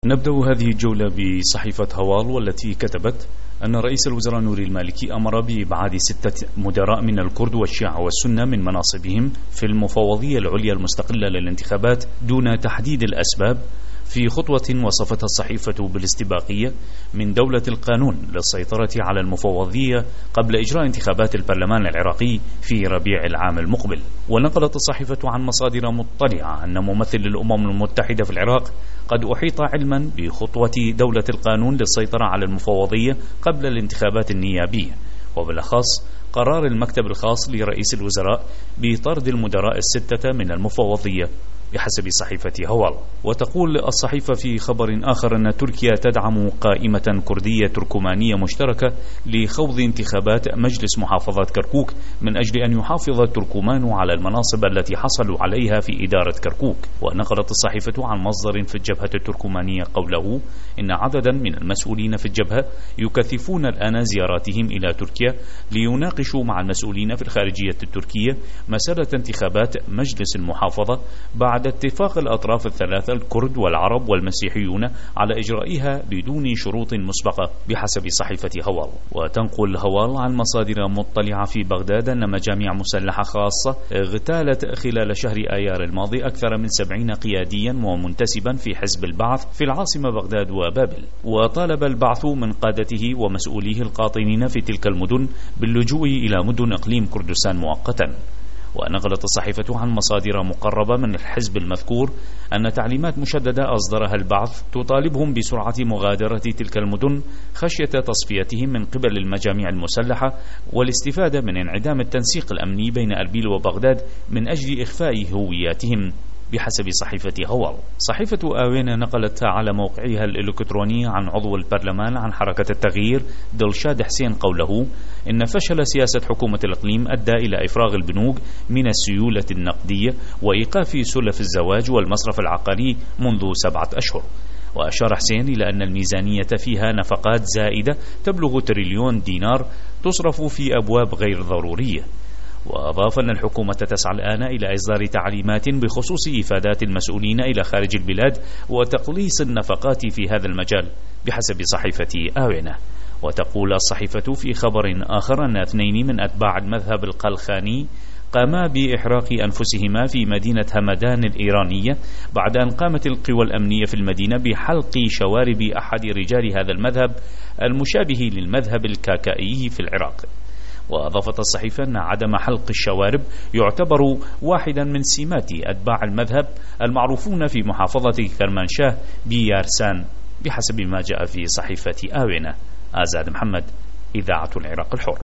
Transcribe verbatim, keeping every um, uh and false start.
نبدأ هذه الجولة بصحيفة هوال، والتي كتبت أن رئيس الوزراء نوري المالكي أمر بإبعاد ستة مدراء من الكرد والشيعة والسنة من مناصبهم في المفوضية العليا المستقلة للانتخابات دون تحديد الأسباب، في خطوة وصفتها الصحيفة بالاستباقية من دولة القانون للسيطرة على المفوضية قبل إجراء انتخابات البرلمان العراقي في ربيع العام المقبل. ونقلت الصحيفة عن مصادر مطلعة أن ممثل الأمم المتحدة في العراق قد أحيط علما بخطوة دولة القانون للسيطرة على المفوضية قبل الانتخابات النيابية، وبالأخص قرار المكتب الخاص لرئيس الوزراء بطرد المدراء الستة من المفوضية بحسب صحيفة هوال. وتقول الصحيفة في خبر آخر أن تركيا تدعم قائمة كردية تركمانية مشتركة لخوض انتخابات مجلس محافظة كركوك من أجل أن يحافظ التركمان على المناصب التي حصلوا عليها في إدارة كركوك. ونقلت الصحيفة عن مصدر في الجبهة التركمانية قوله إن عددا من المسؤولين في الجبهة يكثفون الآن زياراتهم إلى تركيا ليناقشوا مع المسؤولين في الخارجية التركية مسألة انتخابات مجلس المحافظة بعد اتفاق الأطراف الثلاثة الكرد والعرب والمسيحيون على إجرائها بدون شروط مسبقة بحسب صحيفة هوال. وتنقل هوال عن مصادر مطلعة في بغداد أن مجاميع مسلحة خاصة اغتالت خلال شهر آيار الماضي أكثر من سبعين قياديا ومنتسبا في حزب البعث في العاصمة بغداد وبابل. وطالب البعث من قادته ومسؤوليه القاطنين في تلك المدن باللجوء إلى مدن إقليم كردستان مؤقتا. ونقلت الصحيفة عن مصادر مقربة من الحزب المذكور أن تعليمات مشددة أصدرها البعث تطالبهم بسرعة مغادرة تلك المدن خشية تصفيتهم من قبل المجاميع المسلحة والاستفادة من انعدام التنسيق الأمني بين أربيل وبغداد من أجل إخفاء هوياتهم بحسب صحيفة هوال. صحيفة آوين نقلت على موقعها الإلكتروني عن عضو البرلمان عن حركة التغيير دلشاد حسين قوله إن فشل سياسة حكومة الإقليم أدى إلى إفراغ البنوك من السيولة النقدية وإيقاف سلف الزواج والمصرف العقاري منذ سبعة أشهر. وأشار حسين إلى أن الميزانية فيها نفقات زائدة تبلغ تريليون دينار تصرف في أبواب غير ضرورية. وأضاف أن الحكومة تسعى الآن إلى إصدار تعليمات بخصوص إفادات المسؤولين إلى خارج البلاد وتقليص النفقات في هذا المجال بحسب صحيفة آوينة. وتقول الصحيفة في خبر آخر أن اثنين من أتباع المذهب القلخاني قاما بإحراق أنفسهما في مدينة همدان الإيرانية بعد أن قامت القوى الأمنية في المدينة بحلق شوارب أحد رجال هذا المذهب المشابه للمذهب الكاكائي في العراق. وأضافت الصحيفة أن عدم حلق الشوارب يعتبر واحدا من سمات أتباع المذهب المعروفون في محافظة كرمانشاه بيارسان بحسب ما جاء في صحيفة آوينة. آزاد محمد، إذاعة العراق الحر.